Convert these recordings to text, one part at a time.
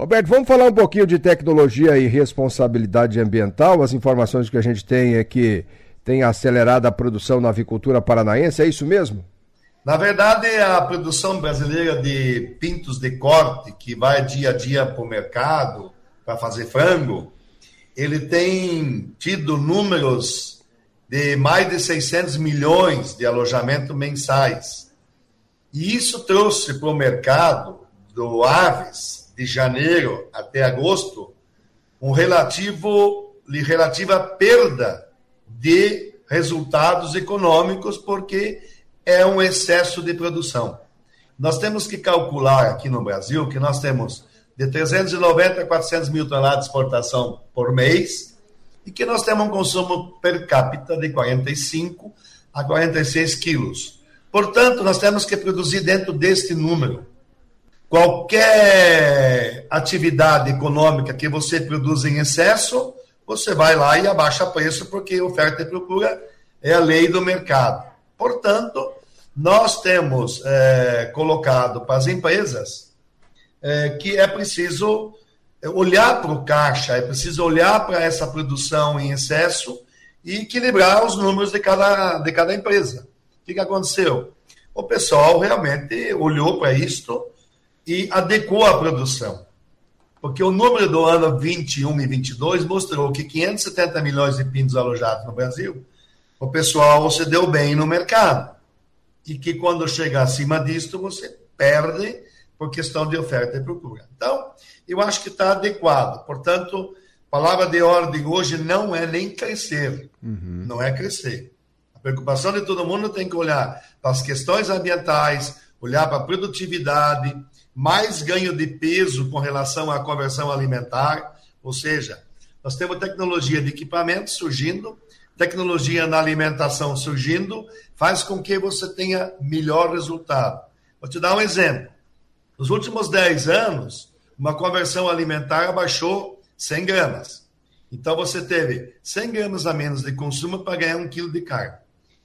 Roberto, vamos falar um pouquinho de tecnologia e responsabilidade ambiental. As informações que a gente tem é que tem acelerado a produção na avicultura paranaense, é isso mesmo? Na verdade, a produção brasileira de pintos de corte, que vai dia a dia para o mercado para fazer frango, ele tem tido números de mais de 600 milhões de alojamentos mensais. E isso trouxe para o mercado do aves, de janeiro até agosto, relativa perda de resultados econômicos, porque é um excesso de produção. Nós temos que calcular aqui no Brasil que nós temos de 390 a 400 mil toneladas de exportação por mês e que nós temos um consumo per capita de 45 a 46 quilos. Portanto, nós temos que produzir dentro deste número. Qualquer atividade econômica que você produz em excesso, você vai lá e abaixa preço, porque oferta e procura é a lei do mercado. Portanto, nós temos colocado para as empresas que é preciso olhar para o caixa, é preciso olhar para essa produção em excesso e equilibrar os números de cada empresa. O que aconteceu? O pessoal realmente olhou para isto e adequou a produção. Porque o número do ano 21 e 22 mostrou que 570 milhões de pintos alojados no Brasil, o pessoal se deu bem no mercado. E que quando chega acima disto, você perde por questão de oferta e procura. Então, eu acho que está adequado. Portanto, palavra de ordem hoje não é nem crescer. Não é crescer. A preocupação de todo mundo tem que olhar para as questões ambientais, olhar para a produtividade, mais ganho de peso com relação à conversão alimentar, ou seja, nós temos tecnologia de equipamento surgindo, tecnologia na alimentação surgindo, faz com que você tenha melhor resultado. Vou te dar um exemplo. Nos últimos 10 anos, uma conversão alimentar abaixou 100 gramas. Então, você teve 100 gramas a menos de consumo para ganhar 1 quilo de carne.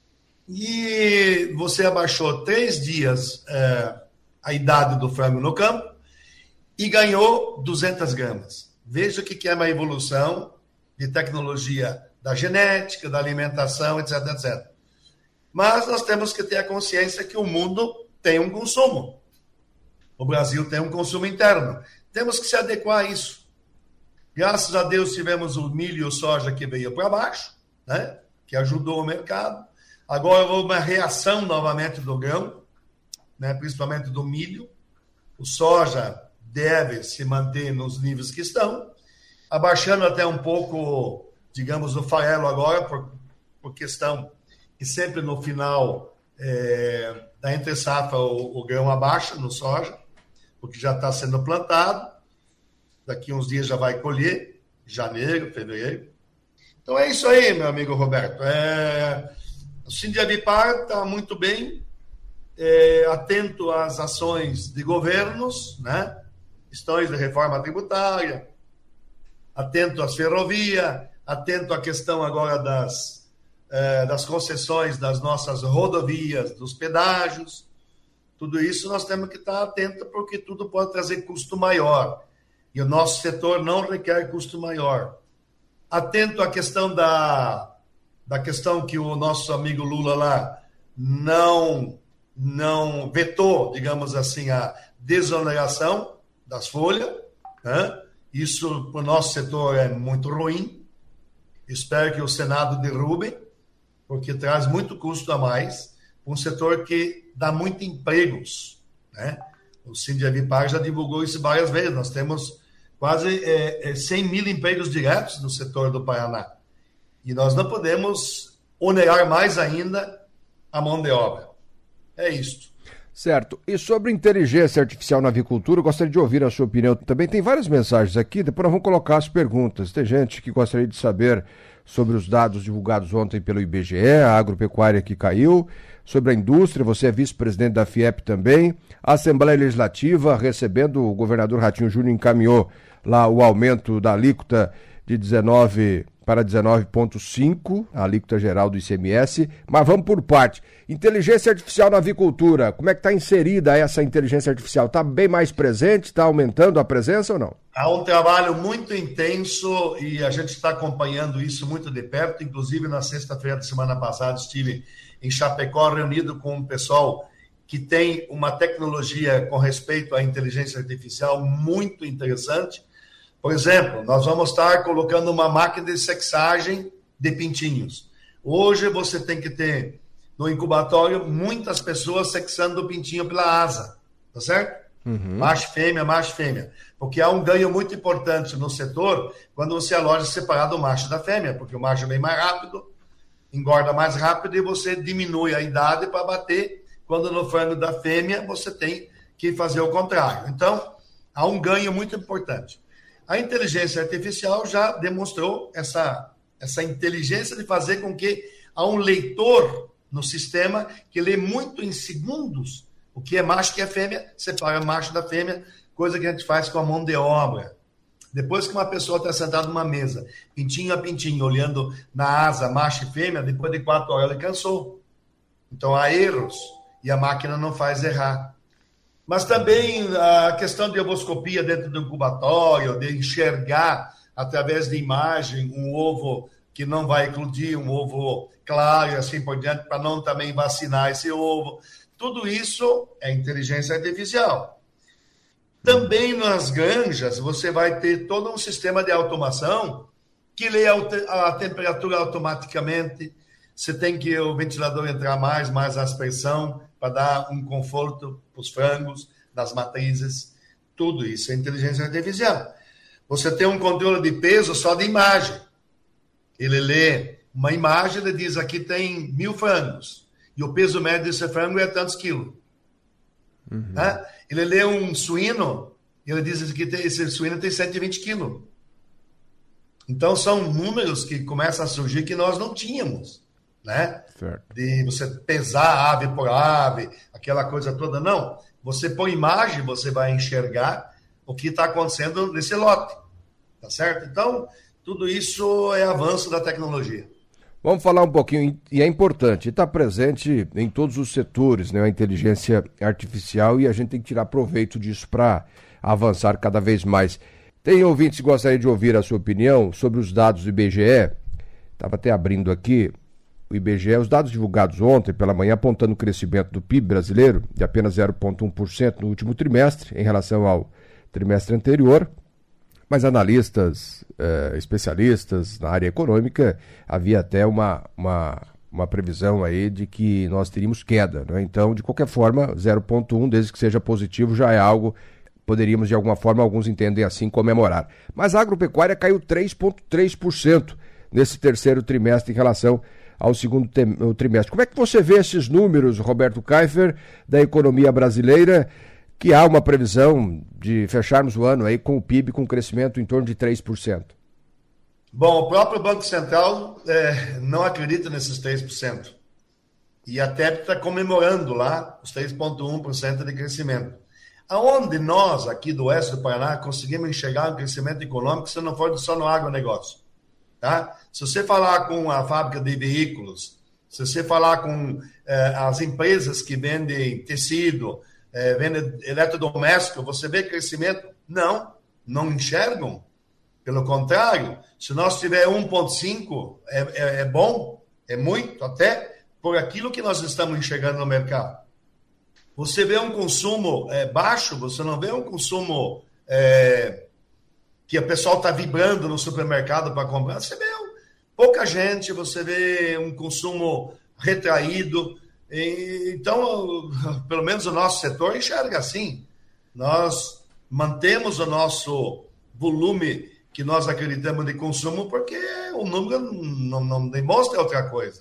E você abaixou 3 dias a idade do frango no campo e ganhou 200 gramas. Veja o que é uma evolução de tecnologia da genética, da alimentação, etc, etc. Mas nós temos que ter a consciência que o mundo tem um consumo. O Brasil tem um consumo interno. Temos que se adequar a isso. Graças a Deus tivemos o milho e o soja que veio para baixo, né? Que ajudou o mercado. Agora houve uma reação novamente do grão, né, principalmente do milho. O soja deve se manter nos níveis que estão, abaixando até um pouco, digamos, o farelo agora, por questão que sempre no final da entre-safra o grão abaixa no soja, porque já está sendo plantado, daqui uns dias já vai colher, janeiro, fevereiro. Então é isso aí, meu amigo Roberto. O Sindiavipar está muito bem, atento às ações de governos, né? Questões de reforma tributária, atento às ferrovias, atento à questão agora das concessões das nossas rodovias, dos pedágios. Tudo isso nós temos que estar atento, porque tudo pode trazer custo maior. E o nosso setor não requer custo maior. Atento à questão da questão que o nosso amigo Lula lá não vetou, digamos assim, a desoneração das folhas, né? Isso para o nosso setor é muito ruim. Espero que o Senado derrube, porque traz muito custo a mais para um setor que dá muito empregos, né? O Sindiavipar já divulgou isso várias vezes. Nós temos quase 100 mil empregos diretos no setor do Paraná. E nós não podemos onerar mais ainda a mão de obra. É isto. Certo. E sobre inteligência artificial na avicultura, eu gostaria de ouvir a sua opinião também. Tem várias mensagens aqui, depois nós vamos colocar as perguntas. Tem gente que gostaria de saber sobre os dados divulgados ontem pelo IBGE, a agropecuária que caiu, sobre a indústria, você é vice-presidente da FIEP também, a Assembleia Legislativa recebendo, o governador Ratinho Júnior encaminhou lá o aumento da alíquota de 19% para 19,5%, a alíquota geral do ICMS, mas vamos por parte. Inteligência artificial na avicultura, como é que está inserida essa inteligência artificial? Está bem mais presente, está aumentando a presença ou não? Há um trabalho muito intenso e a gente está acompanhando isso muito de perto, inclusive na sexta-feira da semana passada estive em Chapecó reunido com um pessoal que tem uma tecnologia com respeito à inteligência artificial muito interessante. Por exemplo, nós vamos estar colocando uma máquina de sexagem de pintinhos. Hoje você tem que ter no incubatório muitas pessoas sexando o pintinho pela asa, tá certo? Macho e fêmea. Porque há um ganho muito importante no setor quando você aloja separado o macho da fêmea, porque o macho vem mais rápido, engorda mais rápido e você diminui a idade para bater, quando no frango da fêmea você tem que fazer o contrário. Então, há um ganho muito importante. A inteligência artificial já demonstrou essa inteligência de fazer com que há um leitor no sistema que lê muito em segundos o que é macho e o que é fêmea, separa macho da fêmea, coisa que a gente faz com a mão de obra. Depois que uma pessoa está sentada numa mesa, pintinho a pintinho, olhando na asa macho e fêmea, depois de 4 horas ele cansou. Então há erros e a máquina não faz errar. Mas também a questão de ovoscopia dentro do incubatório, de enxergar através de imagem um ovo que não vai eclodir, um ovo claro e assim por diante, para não também vacinar esse ovo. Tudo isso é inteligência artificial. Também nas granjas você vai ter todo um sistema de automação que lê a temperatura automaticamente. Você tem que o ventilador entrar mais aspersão, para dar um conforto para os frangos, das matrizes. Tudo isso é inteligência artificial. Você tem um controle de peso só de imagem. Ele lê uma imagem, ele diz, aqui tem 1000 frangos. E o peso médio desse frango é tantos quilos. Né? Ele lê um suíno, ele diz que esse suíno tem 120 quilos. Então, são números que começam a surgir que nós não tínhamos. Né? De você pesar ave por ave, aquela coisa toda. Não, você põe imagem, você vai enxergar o que está acontecendo nesse lote, tá certo? Então, tudo isso é avanço da tecnologia. Vamos falar um pouquinho, e é importante, está presente em todos os setores, né, a inteligência artificial, e a gente tem que tirar proveito disso para avançar cada vez mais. Tem ouvintes que gostariam de ouvir a sua opinião sobre os dados do IBGE, estava até abrindo aqui, o IBGE, os dados divulgados ontem pela manhã apontando o crescimento do PIB brasileiro de apenas 0,1% no último trimestre em relação ao trimestre anterior, mas analistas, especialistas na área econômica, havia até uma previsão aí de que nós teríamos queda, né? Então, de qualquer forma, 0,1, desde que seja positivo, já é algo, poderíamos de alguma forma, alguns entendem assim, comemorar. Mas a agropecuária caiu 3,3% nesse terceiro trimestre em relação ao segundo trimestre. Como é que você vê esses números, Roberto Kaiffer, da economia brasileira, que há uma previsão de fecharmos o ano aí com o PIB com crescimento em torno de 3%? Bom, o próprio Banco Central não acredita nesses 3%. E até está comemorando lá os 3,1% de crescimento. Aonde nós, aqui do oeste do Paraná, conseguimos enxergar um crescimento econômico se não for só no agronegócio. Tá? Se você falar com a fábrica de veículos, se você falar com as empresas que vendem tecido, vendem eletrodoméstico, você vê crescimento? Não enxergam. Pelo contrário, se nós tiver 1,5, é bom, é muito, até por aquilo que nós estamos enxergando no mercado. Você vê um consumo baixo, você não vê um consumo que o pessoal está vibrando no supermercado para comprar. Você vê pouca gente, você vê um consumo retraído. Então, pelo menos o nosso setor enxerga assim. Nós mantemos o nosso volume que nós acreditamos de consumo porque o número não demonstra outra coisa.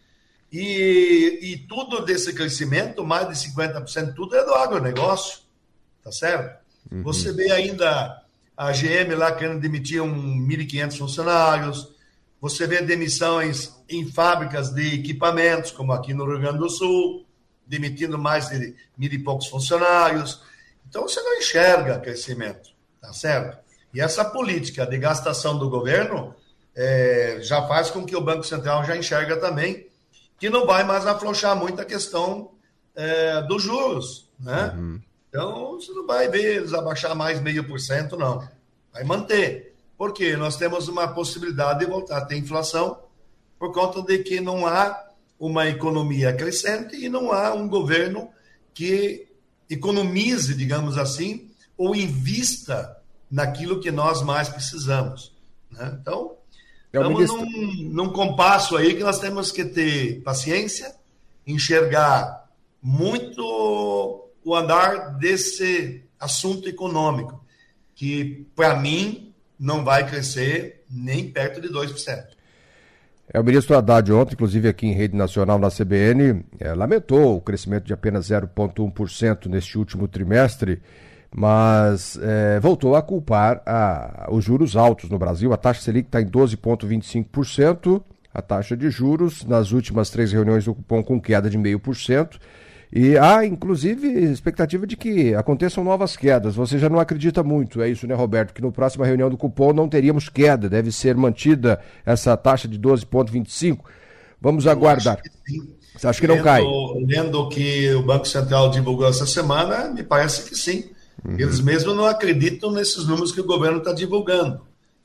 E tudo desse crescimento, mais de 50%, tudo é do agronegócio, tá certo? Uhum. Você vê ainda a GM lá querendo demitir 1.500 funcionários, você vê demissões em fábricas de equipamentos, como aqui no Rio Grande do Sul, demitindo mais de 1.000 e poucos funcionários. Então você não enxerga crescimento, tá certo? E essa política de gastação do governo já faz com que o Banco Central já enxerga também que não vai mais afrouxar muito a questão dos juros, né? Uhum. Então, você não vai ver eles abaixar mais 0,5%, não. Vai manter. Por quê? Nós temos uma possibilidade de voltar a ter inflação por conta de que não há uma economia crescente e não há um governo que economize, digamos assim, ou invista naquilo que nós mais precisamos, né? Então, estamos num compasso aí que nós temos que ter paciência, enxergar muito o andar desse assunto econômico, que, para mim, não vai crescer nem perto de 2%. O ministro Haddad ontem, inclusive aqui em rede nacional na CBN, lamentou o crescimento de apenas 0,1% neste último trimestre, mas voltou a culpar os juros altos no Brasil. A taxa Selic está em 12,25%, a taxa de juros nas últimas 3 reuniões do Copom com queda de 0,5%. E há, inclusive, expectativa de que aconteçam novas quedas. Você já não acredita muito, é isso, né, Roberto? Que no próxima reunião do Copom não teríamos queda, deve ser mantida essa taxa de 12,25%. Vamos aguardar. Você acha que não cai? Lendo o que o Banco Central divulgou essa semana, me parece que sim. Uhum. Eles mesmos não acreditam nesses números que o governo está divulgando.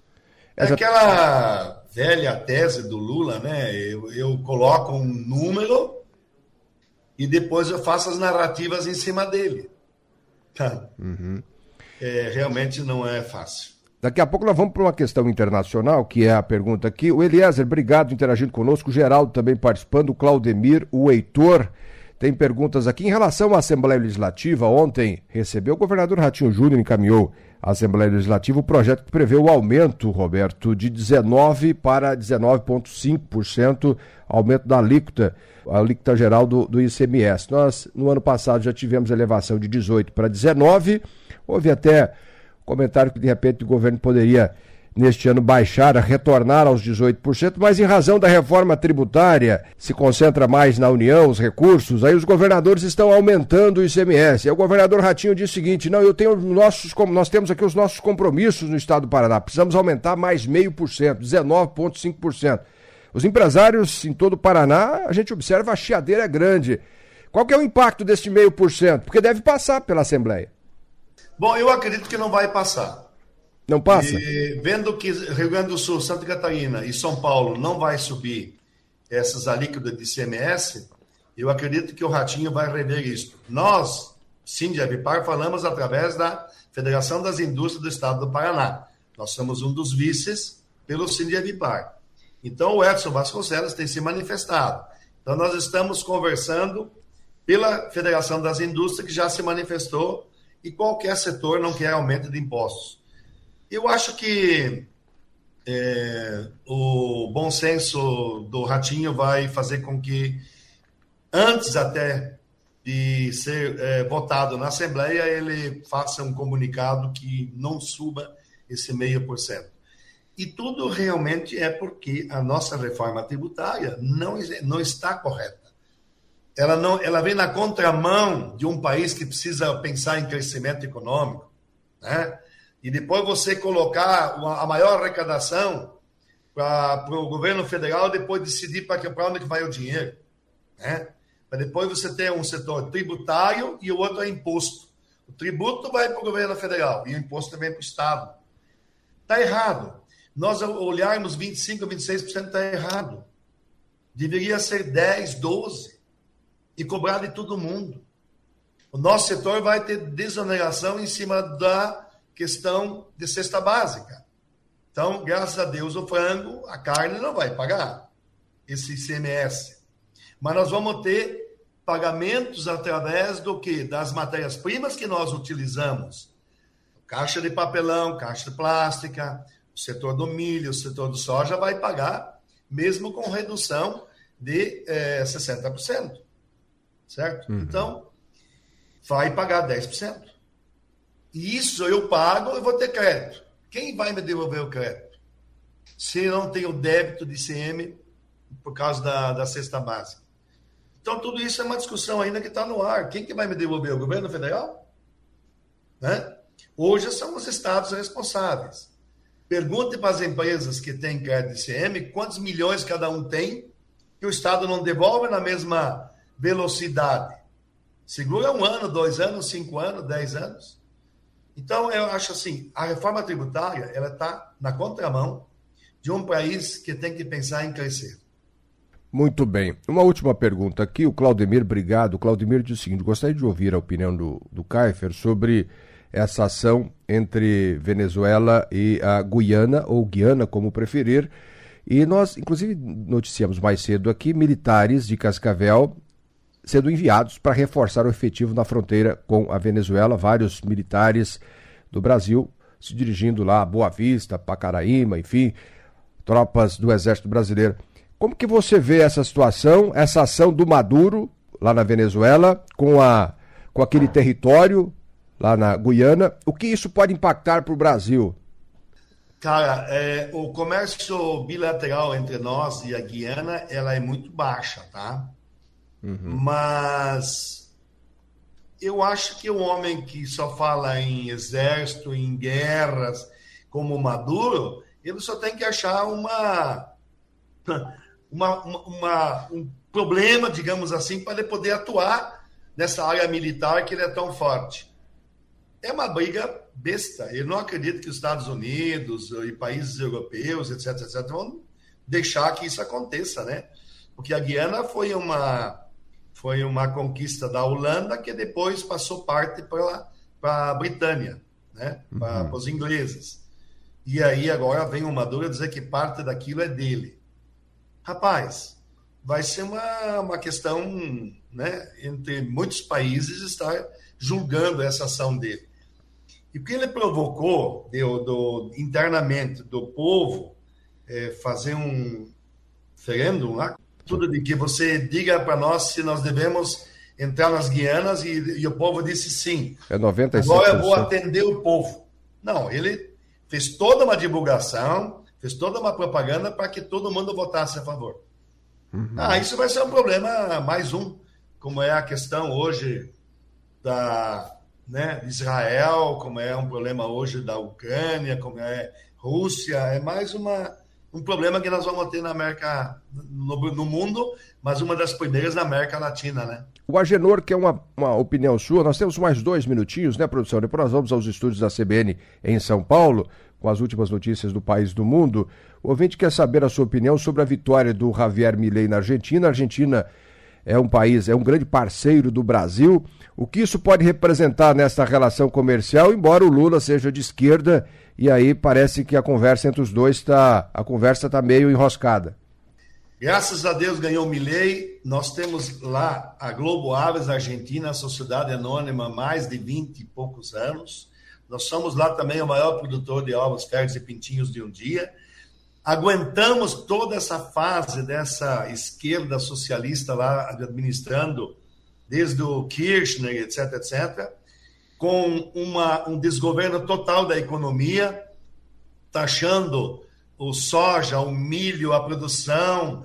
Aquela velha tese do Lula, né? Eu coloco um número e depois eu faço as narrativas em cima dele. Tá? Uhum. Realmente não é fácil. Daqui a pouco nós vamos para uma questão internacional, que é a pergunta aqui. O Eliezer, obrigado, interagindo conosco. O Geraldo também participando. O Claudemir, o Heitor. Tem perguntas aqui. Em relação à Assembleia Legislativa, ontem recebeu o governador Ratinho Júnior, encaminhou à Assembleia Legislativa o projeto que prevê o aumento, Roberto, de 19% para 19,5%, aumento da alíquota, a alíquota geral do ICMS. Nós, no ano passado, já tivemos elevação de 18% para 19%. Houve até comentário que, de repente, o governo poderia, neste ano, retornar aos 18%, mas em razão da reforma tributária, se concentra mais na União, os recursos, aí os governadores estão aumentando o ICMS. Aí o governador Ratinho disse o seguinte: não, nós temos aqui os nossos compromissos no estado do Paraná, precisamos aumentar mais 0,5%, 19,5%. Os empresários em todo o Paraná, a gente observa, a chiadeira é grande. Qual que é o impacto desse 0,5%? Porque deve passar pela Assembleia. Bom, eu acredito que não vai passar. Não passa? E vendo que Rio Grande do Sul, Santa Catarina e São Paulo não vai subir essas alíquotas de ICMS, eu acredito que o Ratinho vai rever isso. Nós, Sindevipar, falamos através da Federação das Indústrias do Estado do Paraná. Nós somos um dos vices pelo Sindevipar. Então, o Edson Vasconcelos tem se manifestado. Então, nós estamos conversando pela Federação das Indústrias, que já se manifestou, e qualquer setor não quer aumento de impostos. Eu acho que o bom senso do Ratinho vai fazer com que, antes até de ser votado na Assembleia, ele faça um comunicado que não suba esse 0,5%. E tudo realmente é porque a nossa reforma tributária não está correta. Ela vem na contramão de um país que precisa pensar em crescimento econômico, né? E depois você colocar a maior arrecadação para o governo federal, depois decidir para onde que vai o dinheiro, né? Para depois você ter um setor tributário e o outro é imposto. O tributo vai para o governo federal e o imposto também para o Estado. Está errado. Nós olharmos 25%, 26% está errado. Deveria ser 10%, 12%. E cobrar de todo mundo. O nosso setor vai ter desoneração em cima da questão de cesta básica. Então, graças a Deus, o frango, a carne não vai pagar esse ICMS. Mas nós vamos ter pagamentos através do quê? Das matérias-primas que nós utilizamos. Caixa de papelão, caixa de plástica, o setor do milho, o setor do soja vai pagar, mesmo com redução de 60%. Certo? Uhum. Então, vai pagar 10%. E isso eu pago, eu vou ter crédito. Quem vai me devolver o crédito? Se eu não tenho débito de ICM por causa da cesta básica. Então, tudo isso é uma discussão ainda que está no ar. Quem que vai me devolver? O governo federal? Né? Hoje são os estados responsáveis. Pergunte para as empresas que têm crédito ICM quantos milhões cada um tem que o Estado não devolve na mesma velocidade. Segura 1 ano, 2 anos, 5 anos, 10 anos. Então, eu acho assim, a reforma tributária ela está na contramão de um país que tem que pensar em crescer. Muito bem. Uma última pergunta aqui, o Claudemir, obrigado. O Claudemir diz o seguinte, gostaria de ouvir a opinião do Kieffer sobre essa ação entre Venezuela e a Guiana, ou Guiana, como preferir. E nós, inclusive, noticiamos mais cedo aqui, militares de Cascavel sendo enviados para reforçar o efetivo na fronteira com a Venezuela, vários militares do Brasil se dirigindo lá a Boa Vista, Pacaraíma, enfim, tropas do Exército Brasileiro. Como que você vê essa situação, essa ação do Maduro lá na Venezuela com aquele território lá na Guiana? O que isso pode impactar para o Brasil? Cara, o comércio bilateral entre nós e a Guiana, ela é muito baixa, tá? Uhum. Mas eu acho que o homem que só fala em exército, em guerras, como Maduro, ele só tem que achar um problema, digamos assim, para ele poder atuar nessa área militar que ele é tão forte. É uma briga besta. Eu não acredito que os Estados Unidos e países europeus, etc., vão deixar que isso aconteça, né? Porque a Guiana foi uma conquista da Holanda que depois passou parte para a Britânia, né? Para os ingleses. E aí agora vem o Maduro dizer que parte daquilo é dele. Rapaz, vai ser uma questão, né, entre muitos países estar julgando essa ação dele. E o que ele provocou internamente do povo fazer um referendo lá, tudo de que você diga para nós se nós devemos entrar nas Guianas e o povo disse sim. É 97%. Agora eu vou atender o povo. Não, ele fez toda uma divulgação, fez toda uma propaganda para que todo mundo votasse a favor. Uhum. Isso vai ser um problema, mais um, como é a questão hoje de Israel, como é um problema hoje da Ucrânia, como é Rússia, é mais um problema que nós vamos ter na América, no mundo, mas uma das primeiras na América Latina, né? O Agenor, que é uma opinião sua, nós temos mais 2 minutinhos, né, produção? Depois nós vamos aos estúdios da CBN em São Paulo, com as últimas notícias do país do mundo. O ouvinte quer saber a sua opinião sobre a vitória do Javier Milei na Argentina. A Argentina é um grande parceiro do Brasil. O que isso pode representar nessa relação comercial, embora o Lula seja de esquerda, e aí parece que a conversa entre os dois está meio enroscada. Graças a Deus ganhou o Milei. Nós temos lá a Globo Aves Argentina, a sociedade anônima, há mais de 20 e poucos anos. Nós somos lá também o maior produtor de ovos, férteis e pintinhos de um dia. Aguentamos toda essa fase dessa esquerda socialista lá administrando, desde o Kirchner, etc., com um desgoverno total da economia, taxando o soja, o milho, a produção,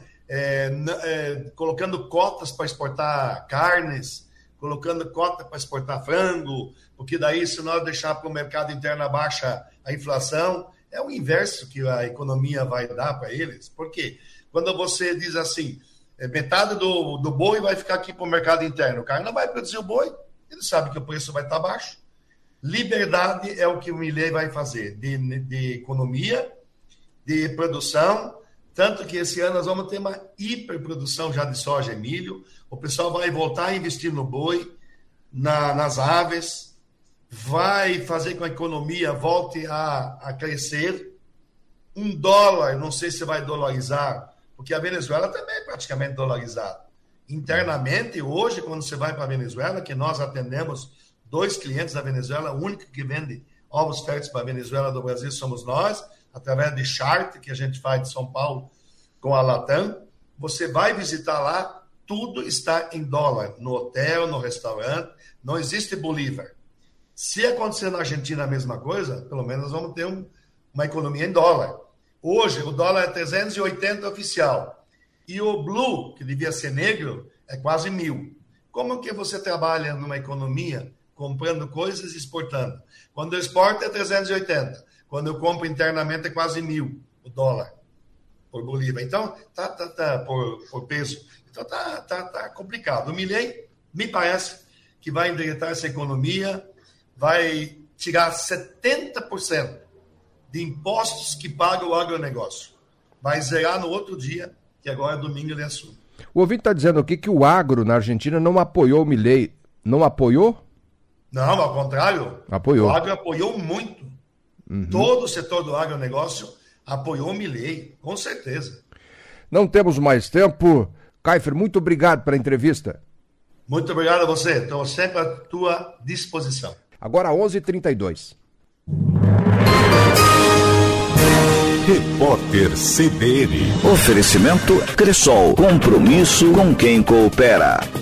colocando cotas para exportar carnes, colocando cota para exportar frango, porque daí, se nós deixar para o mercado interno baixa a inflação, é o inverso que a economia vai dar para eles. Por quê? Quando você diz assim, metade do boi vai ficar aqui para o mercado interno, o cara não vai produzir o boi, ele sabe que o preço vai estar baixo. Liberdade é o que o Milei vai fazer, de economia, de produção, tanto que esse ano nós vamos ter uma hiperprodução já de soja e milho, o pessoal vai voltar a investir no boi, nas aves, vai fazer com que a economia volte a crescer. $1, não sei se vai dolarizar, porque a Venezuela também é praticamente dolarizada. Internamente, hoje, quando você vai para a Venezuela, que nós atendemos 2 clientes da Venezuela, o único que vende ovos férteis para a Venezuela do Brasil somos nós, através de charter que a gente faz de São Paulo com a Latam. Você vai visitar lá, tudo está em dólar, no hotel, no restaurante, não existe bolívar. Se acontecer na Argentina a mesma coisa, pelo menos vamos ter uma economia em dólar. Hoje, o dólar é 380 oficial. E o blue, que devia ser negro, é quase 1.000. Como que você trabalha numa economia comprando coisas e exportando? Quando exporta é 380. Quando eu compro internamente é quase 1.000 o dólar por Bolívar. Então, por peso. Então, tá complicado. O Milei, me parece que vai endireitar essa economia, vai tirar 70% de impostos que paga o agronegócio. Vai zerar no outro dia, que agora é domingo ele assume. O ouvinte está dizendo aqui que o agro na Argentina não apoiou o Milei. Não apoiou? Não, ao contrário. Apoiou. O agro apoiou muito. Todo o setor do agronegócio apoiou o Milei, com certeza. Não temos mais tempo. Kiepher, muito obrigado pela entrevista. Muito obrigado a você. Estou sempre à tua disposição. Agora 11h32. Repórter CBN. Oferecimento Cressol. Compromisso com quem coopera.